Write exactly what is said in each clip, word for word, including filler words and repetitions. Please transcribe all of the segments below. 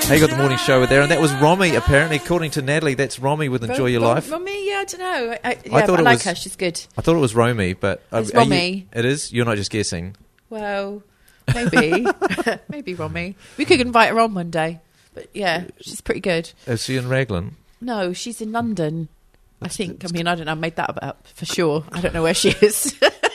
Hey, you got the morning show there, and that was Romy. Apparently, according to Natalie, that's Romy with Enjoy Your Rom- Life. Romy, yeah, I don't know. I, I, yeah, I thought but I it like was- her. She's good. I thought it was Romy, but uh, It's are you- Romy. it is. You're not just guessing. Well, maybe, maybe Romy. We could invite her on one day. But yeah, she's pretty good. Is she in Raglan? No, she's in London. I think. I mean, I don't know. I made that up for sure. I don't know where she is.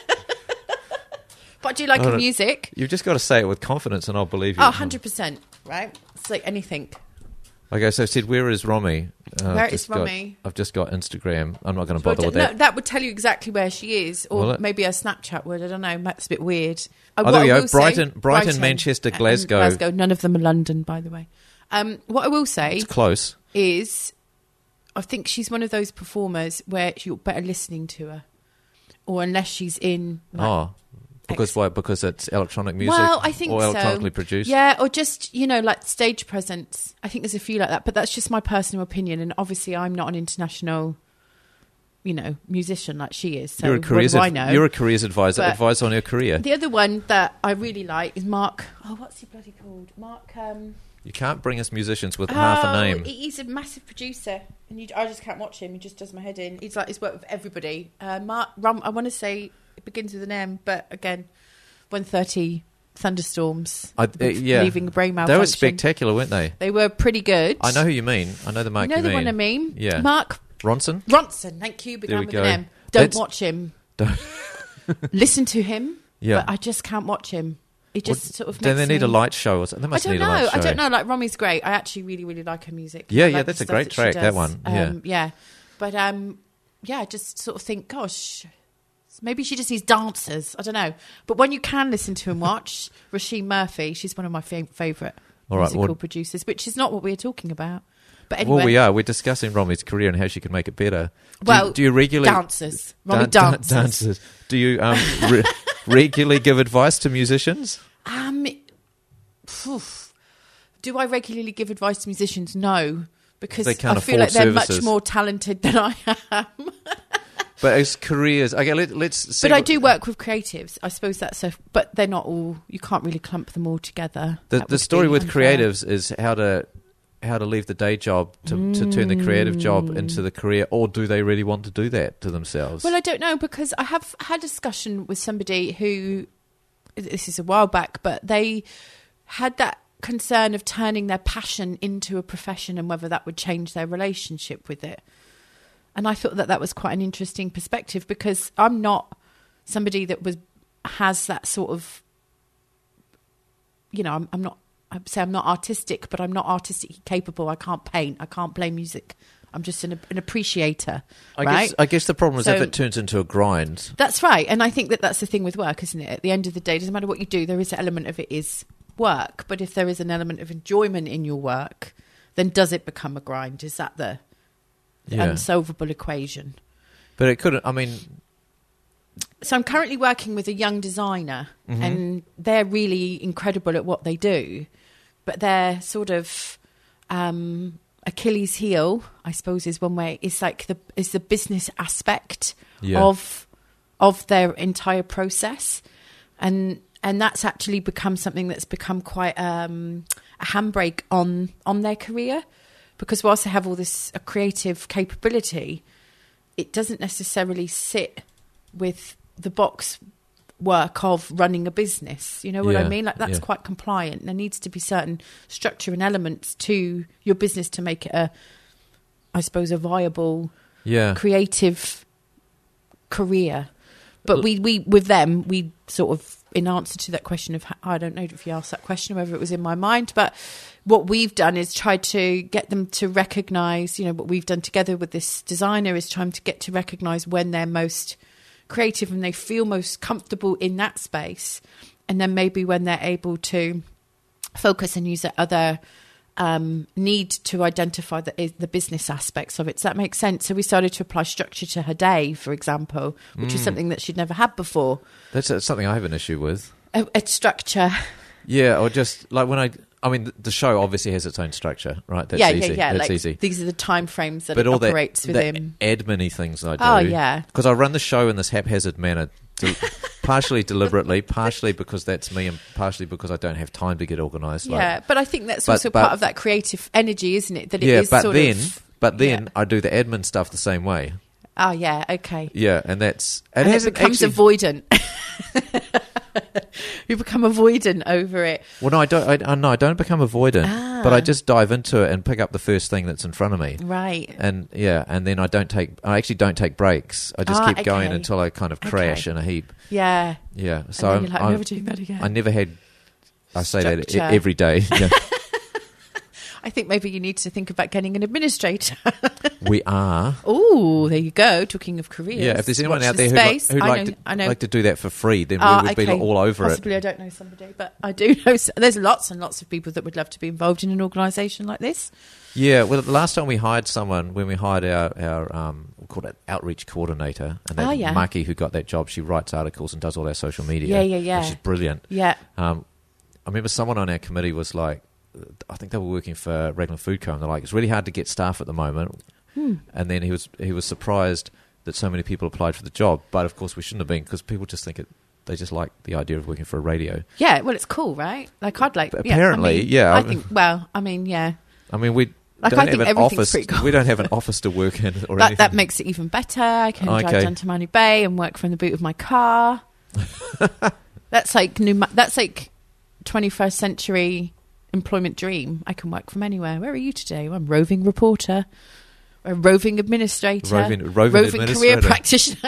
But I do like I her don't- music. You've just got to say it with confidence, and I'll believe you. Oh, one hundred percent. Right? It's like anything. Okay, so I said, where is Romy? Uh, Where I've is just got- Romy? I've just got Instagram. I'm not going to Well, bother with no, that. that would tell you exactly where she is, Will or it? maybe her Snapchat would. I don't know. That's a bit weird. Uh, Oh, what there we I go. will say- Brighton- Brighton, Manchester, and Glasgow. Glasgow. None of them are London, by the way. Um, what I will say It's close. is, I think she's one of those performers where you're better listening to her, or unless she's in. Like, Oh, because Ex- why? Because it's electronic music. Well, I think or so. electronically produced. Yeah, or just, you know, like stage presence. I think there's a few like that, but that's just my personal opinion. And obviously, I'm not an international, you know, musician like she is. So you're a what careers. do I ad- know? You're a careers advisor. But- Advise on her career. The other one that I really like is Mark. Oh, what's he bloody called? Mark. Um, You can't bring us musicians with half a oh, name. He's a massive producer, and you, I just can't watch him. He just does my head in. He's like he's worked with everybody. Uh, Mark. Rum, I want to say it begins with an M, but again, one thirty thunderstorms. I, uh, with yeah, leaving a brain they malfunction. were spectacular, weren't they? They were pretty good. I know who you mean. I know the Mark You know you the mean. one I mean? Yeah. Mark Ronson. Ronson. Thank you. There Began we with go. an M. Don't That's- watch him. Don't- Listen to him. Yeah. But I just can't watch him. It Well, just sort of. do makes they need me- a light show or something? They I must don't need know. a light show. I don't know. Like Romy's great. I actually really, really like her music. Yeah, I yeah, like that's the a stuff great that she track, that does. one, yeah. Um, yeah. But um, yeah, I just sort of think, gosh, maybe she just needs dancers. I don't know. But when you can listen to and watch, Rasheem Murphy, she's one of my fa- favourite All right, musical well- producers, which is not what we're talking about. But anyway, Well, we are. We're discussing Romy's career and how she can make it better. Do Well, you, do you regularly dancers. Romy Dan- dan- dancers. dancers. Do you um, re- regularly give advice to musicians? Um, phew. Do I regularly give advice to musicians? No, because They can't I feel like afford they're services. much more talented than I am. But as careers, okay, let, let's see. But I what- do work with creatives. I suppose that's a. But they're not all. You can't really clump them all together. The, That the would story be with unfair. creatives is how to how to leave the day job to, to turn the creative job into the career, or do they really want to do that to themselves? Well, I don't know, because I have had a discussion with somebody who, this is a while back, but they had that concern of turning their passion into a profession and whether that would change their relationship with it. And I thought that that was quite an interesting perspective, because I'm not somebody that was has that sort of, you know, I'm, I'm not, I'd say I'm not artistic, but I'm not artistically capable. I can't paint. I can't play music. I'm just an, an appreciator, I right? guess I guess the problem is if So- it turns into a grind. That's right. And I think that that's the thing with work, isn't it? At the end of the day, it doesn't matter what you do, there is an element of it is work. But if there is an element of enjoyment in your work, then does it become a grind? Is that the, the Yeah. unsolvable equation? But it couldn't. I mean, So I'm currently working with a young designer, Mm-hmm. and they're really incredible at what they do. But they're sort of um, Achilles' heel, I suppose, is one way. It's like the is the business aspect Yeah. of of their entire process, and and that's actually become something that's become quite um, a handbrake on on their career, because whilst they have all this uh, creative capability, it doesn't necessarily sit with the box work of running a business. You know what I Yeah, mean? Like, that's yeah. quite compliant. There needs to be certain structure and elements to your business to make it a, I suppose, a viable yeah. creative career. But we, we with them, we sort of, in answer to that question of, I don't know if you asked that question, whether it was in my mind, but what we've done is tried to get them to recognise, you know, what we've done together with this designer is trying to get to recognise when they're most creative and they feel most comfortable in that space. And then maybe when they're able to focus and use that other um, need to identify the, the business aspects of it. Does that make sense? So we started to apply structure to her day, for example, which is something that she'd never had before. That's, that's something I have an issue with. A, a structure. Yeah, or just like when I. I mean, the- the show obviously has its own structure, right? That's yeah, easy. yeah, yeah. That's like, easy. These are the time frames that But it all that, operates the within. admin-y things I do. Oh, yeah. Because I run the show in this haphazard manner. To, partially deliberately, partially because that's me, and partially because I don't have time to get organised. Yeah, like, but I think that's but, also but, part of that creative energy, isn't it? That it yeah, is but sort then, of, but then yeah. I do the admin stuff the same way. Oh, yeah, okay. Yeah, and that's it And it hasn't becomes actually, avoidant. You become avoidant over it. Well, no, I don't. I, no, I don't become avoidant, Ah. but I just dive into it and pick up the first thing that's in front of me. Right. And yeah, and then I don't take. I actually don't take breaks. I just Ah, keep going okay. until I kind of crash Okay. in a heap. Yeah. Yeah. So and then I'm, you're like, I'm, I'm never doing that again. I never had. I say that Structure. e- every day. Yeah. I think maybe you need to think about getting an administrator. We are. Oh, there you go. Talking of careers. Yeah. If there's anyone Watch out the there who'd, li- space. who'd I like, know, to, I know. like to do that for free, then Ah, we would be okay. all over Possibly it. I don't know somebody, but I do know. s- There's lots and lots of people that would love to be involved in an organisation like this. Yeah. Well, the last time we hired someone, when we hired our our um, we called it outreach coordinator, and that Oh, yeah. Maki who got that job, she writes articles and does all our social media. Yeah, yeah, yeah. Which is brilliant. Yeah. Um, I remember someone on our committee was like, I think they were working for Raglan Food Co. and they're like, it's really hard to get staff at the moment. Hmm. And then he was he was surprised that so many people applied for the job. But of course we shouldn't have been, because people just think it. They just like the idea of working for a radio. Yeah, well, it's cool, right? Like, I'd like... But yeah, apparently, I mean, yeah, I I've- think, well, I mean, yeah. I mean, we Like, don't I have think an everything's office. pretty cool. We don't have an office to work in or That, anything. that makes it even better. I can drive Okay. down to Manly Bay and work from the boot of my car. That's like new. That's like twenty-first century employment dream. I can work from anywhere. Where are you today? Well, I'm roving reporter, a roving administrator, Roving- roving career administrator. practitioner.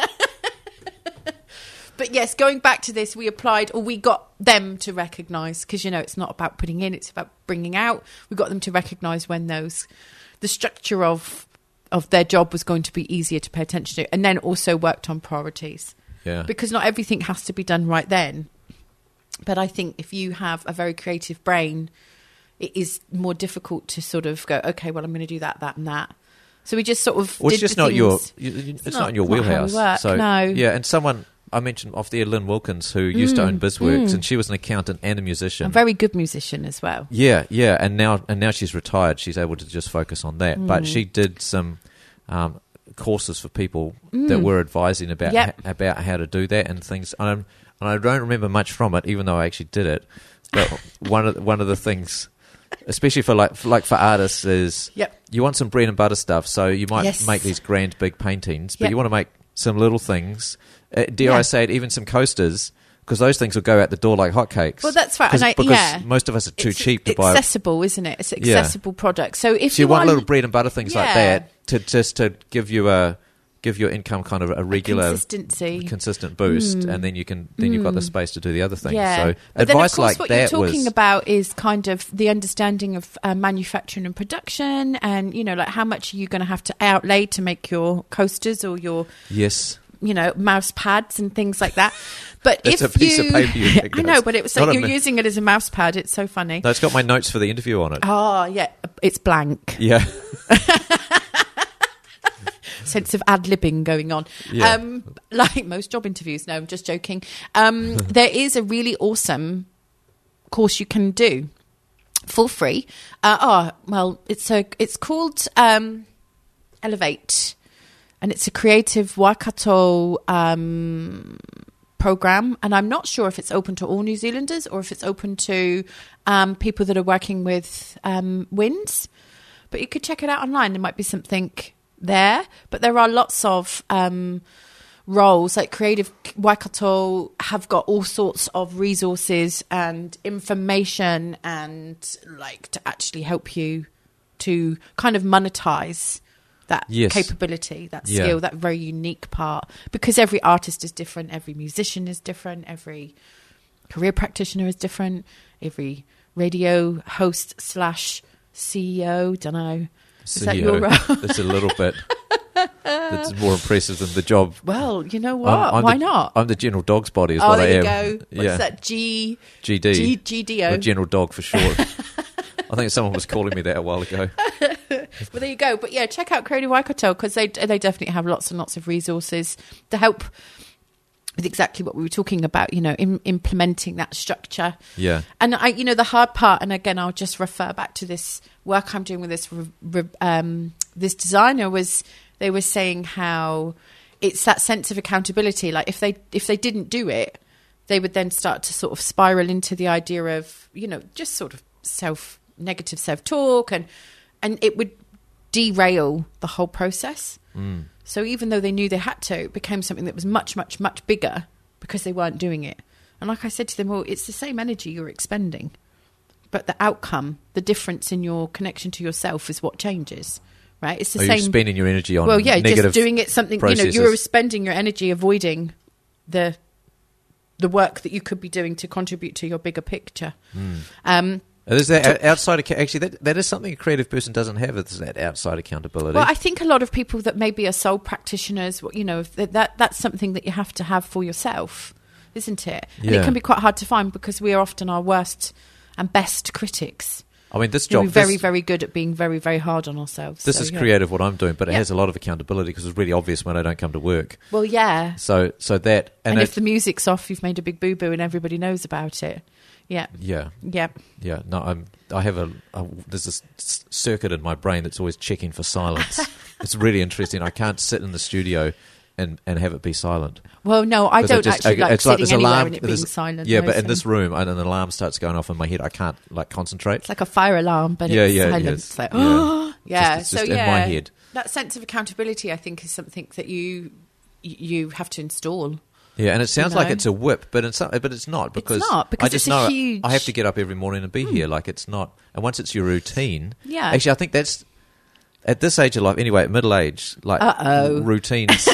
But yes, going back to this, we applied, or we got them to recognise, because, you know, it's not about putting in, it's about bringing out. We got them to recognise when those, the structure of of their job was going to be easier to pay attention to, and then also worked on priorities. Yeah. Because not everything has to be done right then. But I think if you have a very creative brain, it is more difficult to sort of go, okay, well, I'm going to do that, that, and that. So we just sort of Well, it's did just the not your. things. You, you- it's, It's not, not- in your it's not how we wheelhouse. work, so no. yeah, and someone I mentioned off the air, Lynn Wilkins, who used to own BizWorks, and she was an accountant and a musician. A very good musician as well. Yeah, yeah, and now and now she's retired. She's able to just focus on that. Mm. But she did some um, courses for people that were advising about Mm. Yep. ha- about how to do that and things. Um, and I don't remember much from it, even though I actually did it. But one of one of the things, especially for like for, like for artists, is Yep. you want some bread and butter stuff. So you might Yes. make these grand big paintings, but Yep. you want to make some little things. Uh, dare Yeah. I say it? Even some coasters. Because those things will go out the door like hotcakes. Well, that's right. 'Cause- And I, because yeah. most of us are too It's cheap to buy. accessible, isn't it? It's an accessible product. So if So you, you, want little bread and butter things like Yeah. that to just to give you a give your income kind of a regular consistency. consistent boost, and then you can then you've got the space to do the other things. Yeah. So But then, of advice course, like what that you're talking was about is kind of the understanding of uh, manufacturing and production, and you know, like how much are you going to have to outlay to make your coasters or your, yes. you know, mouse pads and things like that. But It's if a piece you, of paper you picked I up. know, but it was Not like a you're mi- using it as a mouse pad. It's so funny. No, it's got my notes for the interview on it. Oh yeah, it's blank. Yeah. Sense of ad-libbing going on. Yeah. Um, like most job interviews. No, I'm just joking. Um, there is a really awesome course you can do for free. Uh, oh, well, it's a, it's called um, Elevate, and it's a creative Waikato um, program. And I'm not sure if it's open to all New Zealanders or if it's open to um, people that are working with um, WINS. But you could check it out online. There might be something there. But there are lots of um, roles, like Creative Waikato have got all sorts of resources and information and like to actually help you to kind of monetize that Yes. capability, that Yeah. skill, that very unique part. Because every artist is different, every musician is different, every career practitioner is different, every radio host slash C E O, don't know. Is that your role? It's a little bit. It's more impressive than the job. Well, you know what? I'm- I'm Why the- not? I'm the general dog's body is Oh, what there I you am. go. What's yeah. that? G G D. G G D Or O. general dog for short. I think someone was calling me that a while ago. Well, there you go. But yeah, check out Creative Waikato because they they definitely have lots and lots of resources to help with exactly what we were talking about. You know, im- implementing that structure. Yeah. And I, you know, the hard part, and again, I'll just refer back to this work I'm doing with this re- re- um, this designer was they were saying how it's that sense of accountability. Like if they if they didn't do it, they would then start to sort of spiral into the idea of, you know, just sort of self negative self-talk, and and it would derail the whole process. Mm. So even though they knew they had to, it became something that was much, much, much bigger because they weren't doing it. And like I said to them, well, it's the same energy you're expending, but the outcome, the difference in your connection to yourself is what changes, right? It's the Are same. you spending your energy on well, yeah, negative just doing it something, processes? you know, you're spending your energy avoiding the the work that you could be doing to contribute to your bigger picture. Mm. Um, There's that outside acc- actually that that is something a creative person doesn't have. It's that outside accountability. Well, I think a lot of people that maybe are soul practitioners, you know, if that, that that's something that you have to have for yourself, isn't it? And Yeah. it can be quite hard to find because we are often our worst and best critics. I mean, this You know, job, we're very, this, very good at being very, very hard on ourselves. this so, is yeah. creative what I'm doing, but it Yeah. has a lot of accountability because it's really obvious when I don't come to work. Well, yeah. So, so that And, and, if it, the music's off, you've made a big boo boo, and everybody knows about it. Yeah, yeah, yeah. yeah. No, I'm. I have a, a. There's this s- circuit in my brain that's always checking for silence. It's really interesting. I can't sit in the studio and, and have it be silent. Well, no, I 'Cause don't it just- actually like it's like sitting this anywhere alarm- and it being there's- silent. Yeah, no, but in so- this room, and an alarm starts going off in my head. I can't like concentrate. It's like a fire alarm, but Yeah, it's yeah, silent. yes. It's like, Yeah. oh, yeah. Just- it's so just in yeah, my head. that sense of accountability, I think, is something that you you have to install. Yeah, and it sounds like know? it's a whip, but it's not, but it's not because, not, because I just it's a know huge- I have to get up every morning and be here. Like it's not, and once it's your routine, Yeah. Actually, I think that's at this age of life, anyway, at middle age, like Uh-oh. routines.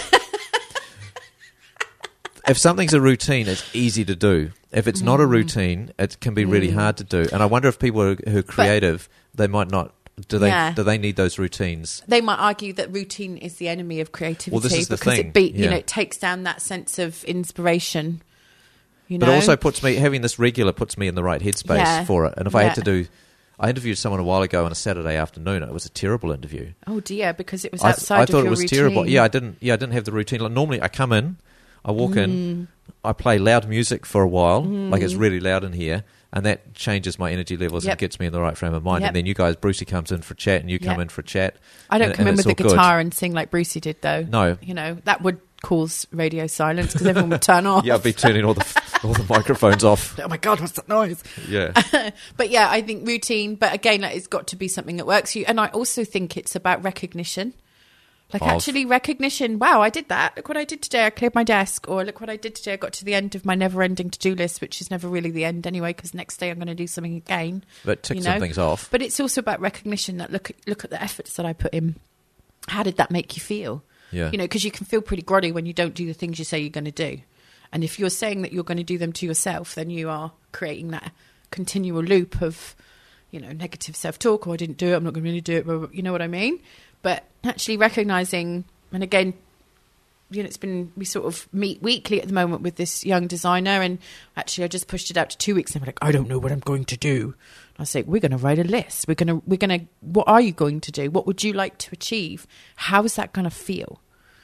If something's a routine, it's easy to do. If it's not a Mm. routine, it can be really hard to do. And I wonder if people who who are creative, they might not. Do they? Yeah. Do they need those routines? They might argue that routine is the enemy of creativity Well, this is the because thing, it be, you yeah. know, it takes down that sense of inspiration. You know, But it also puts me having this regular puts me in the right headspace Yeah. for it. And if I Yeah. had to do, I interviewed someone a while ago on a Saturday afternoon. It was a terrible interview. oh dear, because it was I, outside I of thought your it was routine. terrible. Yeah, I didn't. Yeah, I didn't have the routine. Like, normally, I come in, I walk Mm. in, I play loud music for a while, like it's really loud in here, and that changes my energy levels Yep. and gets me in the right frame of mind. Yep. And then you guys, Brucey comes in for a chat, and you come Yep. in for a chat. I don't and- come and in it's with the all good. guitar and sing like Brucey did, though. No. You know, that would cause radio silence because everyone would turn off. Yeah, I'd be turning all the all the microphones off. Oh my God, what's that noise? Yeah, But yeah, I think routine, but again, like, it's got to be something that works for you. And I also think it's about recognition. Like Of. actually recognition, wow, I did that. Look what I did today. I cleared my desk. Or look what I did today. I got to the end of my never-ending to-do list, which is never really the end anyway, because next day I'm going to do something again. but tick You some know? things off. But it's also about recognition that look, look at the efforts that I put in. How did that make you feel? Yeah, You know, because you can feel pretty grotty when you don't do the things you say you're going to do. And if you're saying that you're going to do them to yourself, then you are creating that continual loop of, you know, negative self-talk. Oh, I didn't do it. I'm not going to really do it. Blah, blah, blah. You know what I mean? But actually recognizing, and again, you know, it's been, we sort of meet weekly at the moment with this young designer. And actually I just pushed it out to two weeks. And I'm like, I don't know what I'm going to do. I say, we're going to write a list. We're going to, we're going to, what are you going to do? What would you like to achieve? How is that going to feel?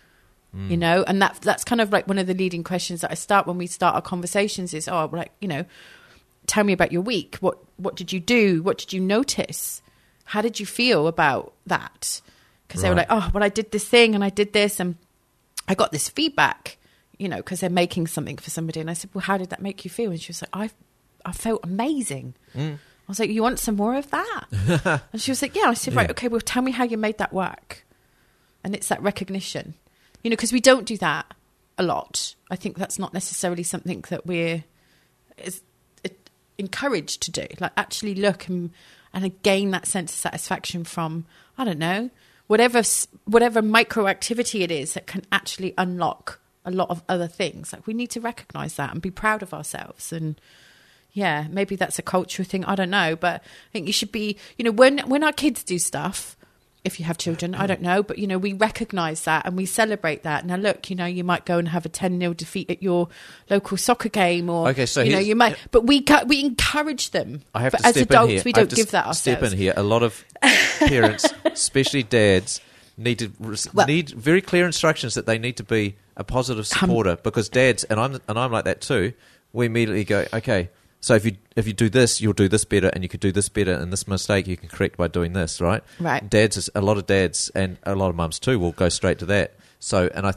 Mm. You know, and that that's kind of like one of the leading questions that I start when we start our conversations is, oh, like, you know, tell me about your week. What, what did you do? What did you notice? How did you feel about that? Because they were Right. like, oh, well, I did this thing and I did this and I got this feedback, you know, because they're making something for somebody. And I said, well, how did that make you feel? And she was like, I, I felt amazing. Mm. I was like, you want some more of that? And she was like, yeah. I said, right, Yeah. okay, well, tell me how you made that work. And it's that recognition, you know, because we don't do that a lot. I think that's not necessarily something that we're is, it, encouraged to do. Like actually look and, and gain that sense of satisfaction from, I don't know, whatever s- whatever micro activity it is that can actually unlock a lot of other things. Like we need to recognize that and be proud of ourselves. And yeah, maybe that's a cultural thing. I don't know, but I think you should be, you know, when when our kids do stuff, if you have children, I don't know, but you know, we recognize that and we celebrate that. Now look, you know, you might go and have a ten nil defeat at your local soccer game, or Okay, so you know, here's- you might, but we ca- we encourage them. I have but to as step adults, in here. we I have don't to give that s- Step ourselves. in here. A lot of parents, especially dads, need to res- Well- need very clear instructions that they need to be a positive Come- supporter. Because dads, and I'm and I'm like that too. We immediately go, okay. So if you if you do this, you'll do this better, and you could do this better, and this mistake you can correct by doing this, right? Right. Dads, is, a lot of dads and a lot of mums too will go straight to that. So, and I think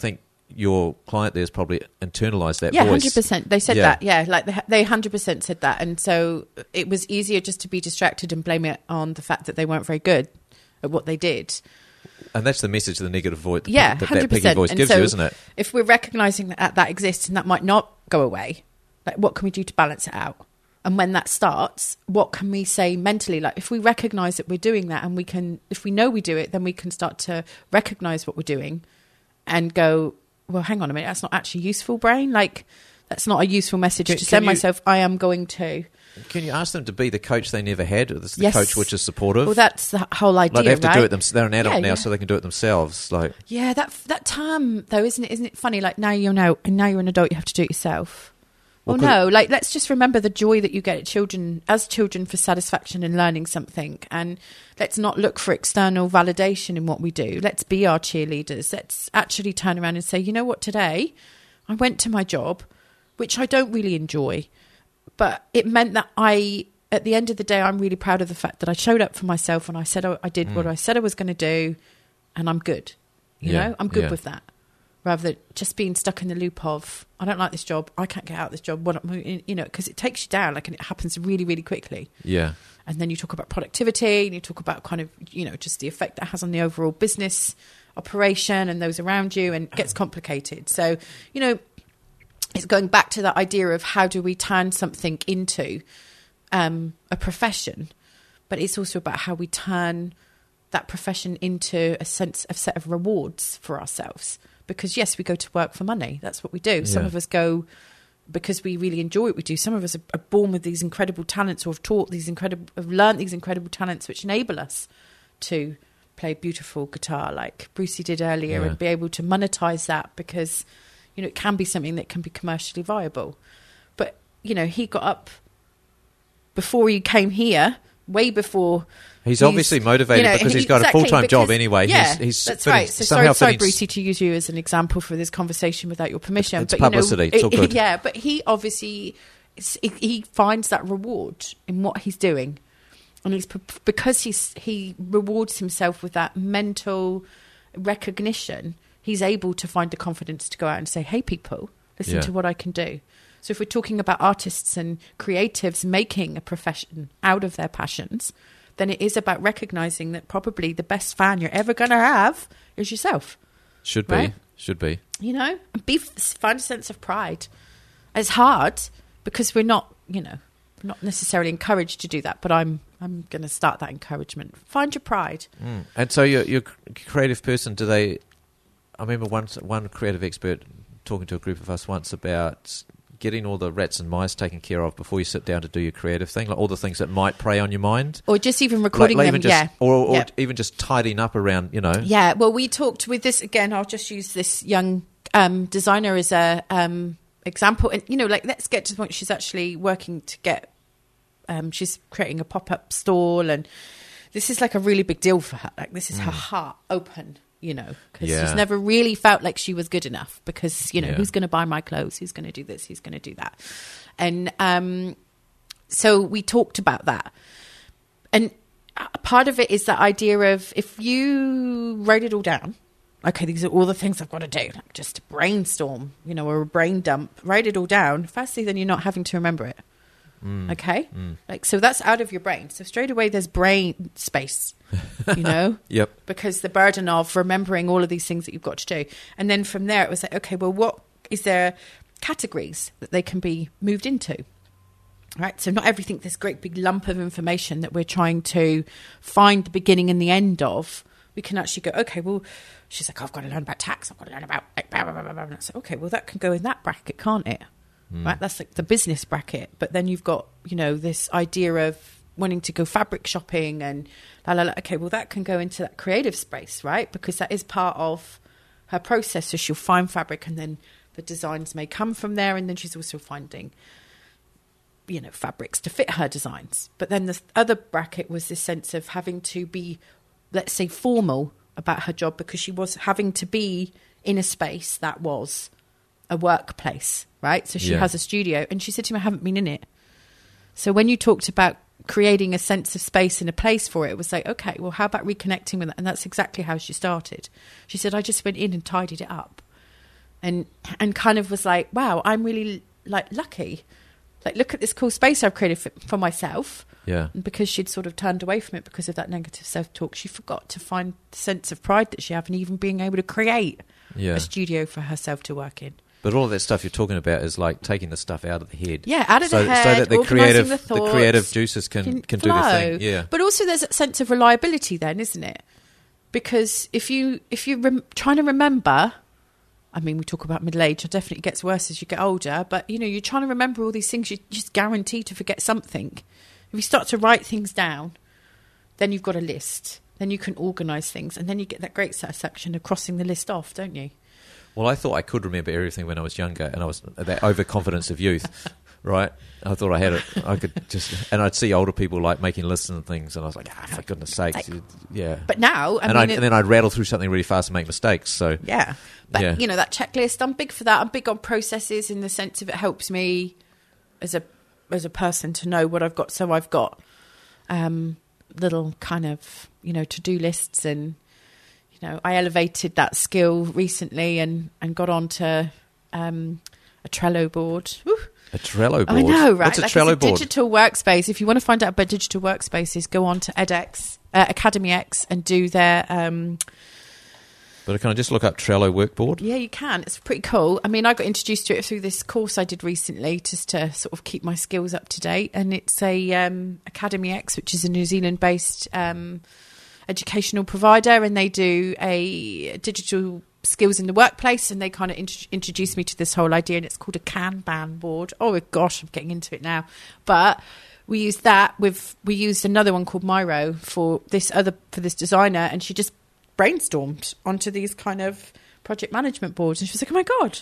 your client there's probably internalized that yeah, voice. one hundred percent. They said Yeah. that. Yeah, like they, they one hundred percent said that. And so it was easier just to be distracted and blame it on the fact that they weren't very good at what they did. And that's the message the negative voice, Yeah, that, that one hundred percent. piggy voice And gives so you, isn't it? If we're recognizing that that exists and that might not go away, like what can we do to balance it out? And when that starts, what can we say mentally? Like if we recognize that we're doing that and we can, if we know we do it, then we can start to recognize what we're doing and go, well, hang on a minute, that's not actually useful, brain. Like that's not a useful message Can- to can send you- myself. I am going to. Can you ask them to be the coach they never had, or the Yes. coach which is supportive? Well, that's the whole idea, like they have to right? do it themselves. They're an adult Yeah, now, yeah. so they can do it themselves. Like, Yeah, that that term though, isn't it? Isn't it funny? Like now you know, and now you're an adult, you have to do it yourself. Well, Well, no, like let's just remember the joy that you get at children as children for satisfaction in learning something, and let's not look for external validation in what we do. Let's be our cheerleaders. Let's actually turn around and say, you know what, today I went to my job, which I don't really enjoy, but it meant that I. At the end of the day, I'm really proud of the fact that I showed up for myself and I said I, I did Mm. what I said I was going to do, and I'm good. You Yeah, know, I'm good yeah. with that. Rather than just being stuck in the loop of I don't like this job, I can't get out of this job. What am I- you know, because it takes you down, like, and it happens really, really quickly. yeah, And then you talk about productivity, and you talk about kind of you know just the effect that has on the overall business operation and those around you, and it gets complicated. So you know, it's going back to that idea of how do we turn something into um, a profession, but it's also about how we turn that profession into a sense of set of rewards for ourselves. Because yes, we go to work for money. That's what we do. Some Yeah. of us go because we really enjoy what we do. Some of us are, are born with these incredible talents, or have taught these incredible, have learned these incredible talents, which enable us to play beautiful guitar, like Brucey did earlier, Yeah. and be able to monetize that because you know it can be something that can be commercially viable. But you know, he got up before he came here, way before. he's, obviously motivated you know, because he- he's got exactly, a full time job because- anyway. Yeah, he's, he's that's fitting- right. So somehow sorry, sorry, fitting- Brucey, to use you as an example for this conversation without your permission. It's but publicity. You know, It's all it- good. Yeah, but he obviously it's- he finds that reward in what he's doing, and he's because he's he rewards himself with that mental recognition. He's able to find the confidence to go out and say, "Hey, people, listen Yeah. to what I can do." So if we're talking about artists and creatives making a profession out of their passions, then it is about recognizing that probably the best fan you're ever going to have is yourself. should be, Right? should be. You know, and be find a sense of pride. It's hard because we're not, you know, not necessarily encouraged to do that. But I'm, I'm going to start that encouragement. Find your pride. Mm. And so you're, you're a creative person. Do they? I remember one one creative expert talking to a group of us once about getting all the rats and mice taken care of before you sit down to do your creative thing, like all the things that might prey on your mind, Or just even recording like, like them. even just, yeah. or, or Yeah. even just tidying up around, you know. Yeah, well, we talked with this again. I'll just use this young um, designer as a um, example, and you know, like let's get to the point. She's actually working to get. Um, she's creating a pop-up stall, and this is like a really big deal for her. Like this is her heart open, you know, because Yeah. she's never really felt like she was good enough. Because you know, Yeah. who's going to buy my clothes? Who's going to do this? Who's going to do that? And um, so we talked about that, and a part of it is that idea of if you write it all down, okay, these are all the things I've got to do, like just a brainstorm, you know, or a brain dump, write it all down. Firstly, then you're not having to remember it. Mm. Okay? Mm. Like, so that's out of your brain. So straight away there's brain space, you know, Yep. because the burden of remembering all of these things that you've got to do. And then from there it was like, okay, well, what is there categories that they can be moved into? Right, so not everything, this great big lump of information that we're trying to find the beginning and the end of. We can actually go, okay, well, she's like, oh, I've got to learn about tax. I've got to learn about, like, blah, blah, blah, blah. And I said, okay, well, that can go in that bracket, can't it? Mm. Right, that's like the business bracket. But then you've got, you know, this idea of wanting to go fabric shopping and la, la, la. Okay, well, that can go into that creative space, right? Because that is part of her process. So she'll find fabric and then the designs may come from there. And then she's also finding, you know, fabrics to fit her designs. But then the other bracket was this sense of having to be, let's say, formal about her job, because she was having to be in a space that was a workplace, right? So she Yeah. has a studio, and she said to me, I haven't been in it. So when you talked about creating a sense of space and a place for it, it was like, okay, well, how about reconnecting with that? And that's exactly how she started. She said, I just went in and tidied it up. and and kind of was like, wow, I'm really like lucky. Like, look at this cool space I've created for, for myself. Yeah. And because she'd sort of turned away from it because of that negative self-talk, she forgot to find the sense of pride that she had in even being able to create Yeah. a studio for herself to work in. But all of that stuff you're talking about is like taking the stuff out of the head. Yeah, out of so, the head, so that the organising creative, the thoughts, creative juices can, can can do their flow. thing. Yeah. But also there's a sense of reliability then, isn't it? Because if you if you're rem- trying to remember, I mean, we talk about middle age, it definitely gets worse as you get older, but you know, you're trying to remember all these things, you're just guaranteed to forget something. If you start to write things down, then you've got a list. Then you can organise things, and then you get that great satisfaction of crossing the list off, don't you? Well, I thought I could remember everything when I was younger, and I was that overconfidence of youth, right? I thought I had it. I could just, and I'd see older people like making lists and things, and I was like, ah, for goodness sakes, Like, yeah. But now, I and, mean, I, it- and then I'd rattle through something really fast and make mistakes. So yeah. But, Yeah. you know, that checklist, I'm big for that. I'm big on processes in the sense of it helps me as a as a person to know what I've got. So I've got um, little kind of, you know, to-do lists, and, you know, I elevated that skill recently and, and got onto um, a Trello board. Woo. a Trello board. I know, right? What's a Like, Trello it's a board? digital workspace. If you want to find out about digital workspaces, go on to edX, uh, Academy X, and do their... Um, But can I just look up Trello workboard? Yeah, you can. It's pretty cool. I mean, I got introduced to it through this course I did recently just to sort of keep my skills up to date. And it's a um, Academy X, which is a New Zealand-based um, educational provider, and they do a digital skills in the workplace, and they kind of int- introduced me to this whole idea, and it's called a Kanban board. Oh, gosh, I'm getting into it now. But we used that with, we used another one called Miro for this other, for this designer, and she just brainstormed onto these kind of project management boards, and she was like, oh my God.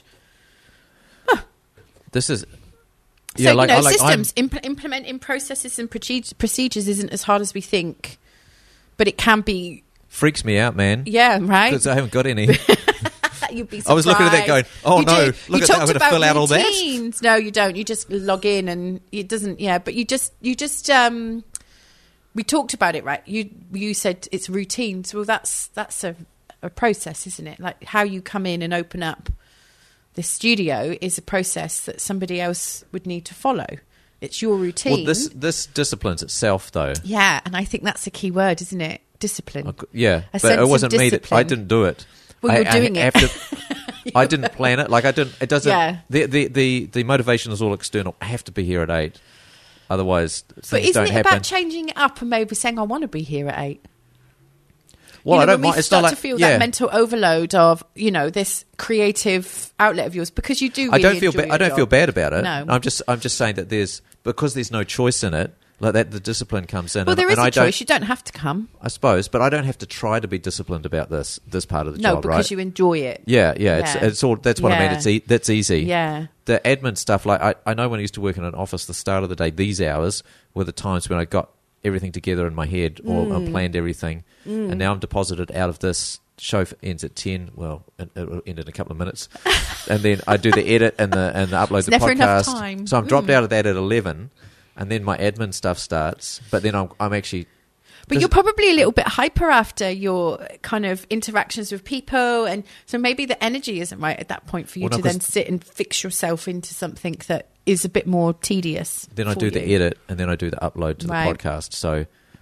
This is... So, Yeah, like, you know, I like, systems, impl- implementing processes and proce- procedures isn't as hard as we think, but it can be, freaks me out, man. yeah, right? Because I haven't got any. You'd be surprised. I was looking at that going, oh You no, do. look you at that, I'm talked going to about fill out all that. routines. No, you don't. You just log in, and it doesn't, yeah, but you just, you just, um, we talked about it, right? You you said it's routines. Well, that's that's a, a process, isn't it? Like how you come in and open up this studio is a process that somebody else would need to follow. It's your routine. Well, this this disciplines itself, though. Yeah, and I think that's a key word, isn't it? Discipline. I cou- Yeah, A but sense it of wasn't me. That, I discipline. didn't do it. Well, I, you're doing I it. have to- I didn't plan it. Like I didn't. It doesn't. Yeah. The, the the the motivation is all external. I have to be here at eight, otherwise things But isn't don't it happen. about changing it up and maybe saying, I want to be here at eight? well, you know, I don't when we mind. It's start not like to feel yeah. that mental overload of, you know, this creative outlet of yours, because you do really I don't feel. enjoy Ba- your I don't job. feel bad about it. No. I'm just. I'm just saying that there's because there's no choice in it. Like that, the discipline comes in. Well, and, there is and a I don't- choice. You don't have to come. I suppose, but I don't have to try to be disciplined about this this part of the No, job, because right? you enjoy it. Yeah, yeah, it's Yeah. it's all. That's what I mean. Yeah. It's e- that's easy. Yeah. The admin stuff, like I, I know when I used to work in an office, the start of the day, these hours were the times when I got everything together in my head or Mm. I planned everything, and now I'm deposited out of this. Show f- ends at ten. Well, it it will end in a couple of minutes, and then I do the edit and the and the upload It's the never podcast. enough time. So I'm dropped Mm. out of that at eleven, and then my admin stuff starts. But then I'm I'm actually. But Does- you're probably a little bit hyper after your kind of interactions with people, and so maybe the energy isn't right at that point for you Well, no, to 'cause- then sit and fix yourself into something that is a bit more tedious. Then I for do the you. edit, and then I do the upload to the Right. podcast. So,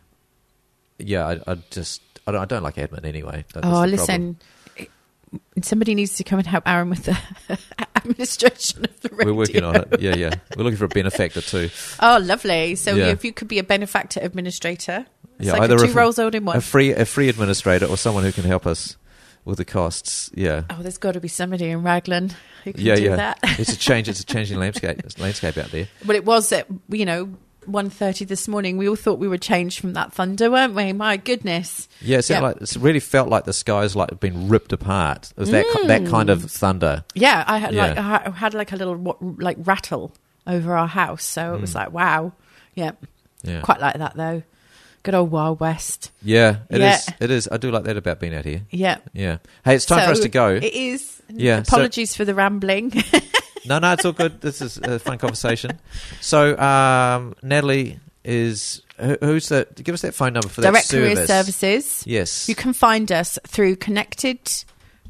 yeah, I, I just I don't, I don't like admin anyway. That- that's Oh, the problem. listen, somebody needs to come and help Aaron with the administration of the radio. We're working on it. Yeah, yeah. We're looking for a benefactor too. Oh, lovely. So Yeah. if you could be a benefactor administrator, it's Yeah, like either a a two fr- roles all in one. A free a free administrator or someone who can help us with the costs. Yeah. Oh, there's got to be somebody in Raglan who can Yeah, do yeah. that. It's a change. It's a changing landscape. It's landscape out there. Well, it was at, you know, one thirty this morning. We all thought we were changed from that thunder, weren't we? My goodness. Yeah, it, sounded Yeah. like, it really felt like the skies like been ripped apart. It was that ki- that kind of thunder. Yeah, I had like Yeah. I had like a little wa- like rattle over our house, so it was like, wow. Yeah. Yeah, Quite like that though. Good old Wild West. yeah. It is. Yeah. It is. I do like that about being out here. Yeah. Yeah. Hey, it's time for us So to go. It is. Yeah, so- Apologies for the rambling. No, no, it's all good. This is a fun conversation. So, um, Natalie is who, who's the? Give us that phone number for that Direct service. Career Services. Yes. You can find us through Connected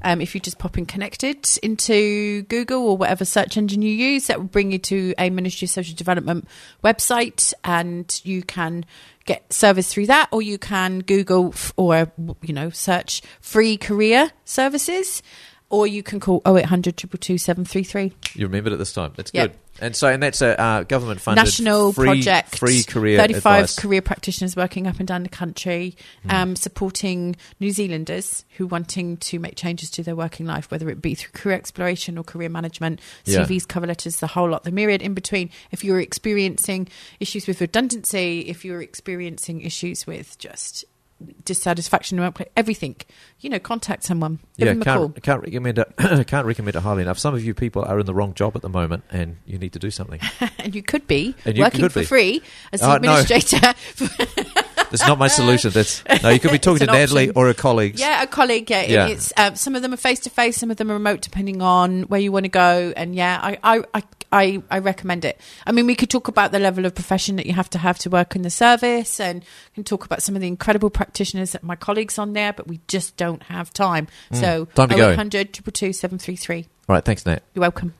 Um, if you just pop in Connected into Google or whatever search engine you use, that will bring you to a Ministry of Social Development website, and you can get service through that, or you can Google f- or, you know, search free career services, or you can call oh eight hundred, two two two, seven three three. You remembered it this time. That's Yep. good. And so, and that's a uh, government-funded National free, project, free career thirty-five advice. career practitioners working up and down the country, Mm. um, supporting New Zealanders who wanting to make changes to their working life, whether it be through career exploration or career management, Yeah. C Vs, cover letters, the whole lot, the myriad in between. If you're experiencing issues with redundancy, if you're experiencing issues with just dissatisfaction in the workplace, everything, you know, contact someone. Give Yeah, them a call. can't, can't recommend it. Can't recommend it highly enough. Some of you people are in the wrong job at the moment, and you need to do something. And you could be And you working could for be. free as Oh, the no. administrator. That's not my solution. That's no. You could be talking It's to an Natalie option. or her colleagues. Yeah, a colleague. Yeah, Yeah. It's um, some of them are face to face, some of them are remote, depending on where you want to go. And yeah, I, I, I, I, I recommend it. I mean, we could talk about the level of profession that you have to have to work in the service, and can talk about some of the incredible practitioners that my colleagues on there, but we just don't have time. Mm. So Time to go. oh eight hundred, two two two, seven three three. All right. Thanks, Nat. You're welcome.